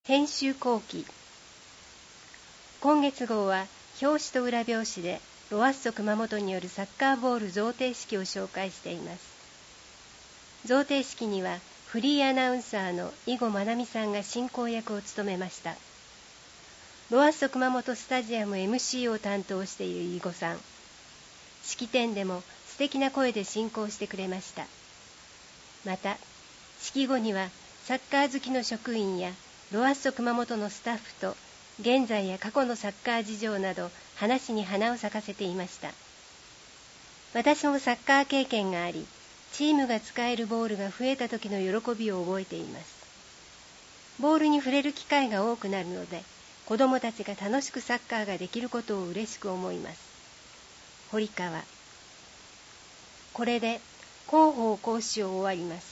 編集後期。今月号は表紙と裏表紙でロアッソ熊本によるサッカーボール贈呈式を紹介しています。贈呈式にはフリーアナウンサーの伊後まなみさんが進行役を務めました。ロアッソ熊本スタジアム MC を担当している伊後さん。式典でも素敵な声で進行してくれました。また、式後にはサッカー好きの職員やロアッソ熊本のスタッフと現在や過去のサッカー事情など話に花を咲かせていました。私もサッカー経験があり、チームが使えるボールが増えた時の喜びを覚えています。ボールに触れる機会が多くなるので、子どもたちが楽しくサッカーができることを嬉しく思います。堀川。これで広報講師を終わります。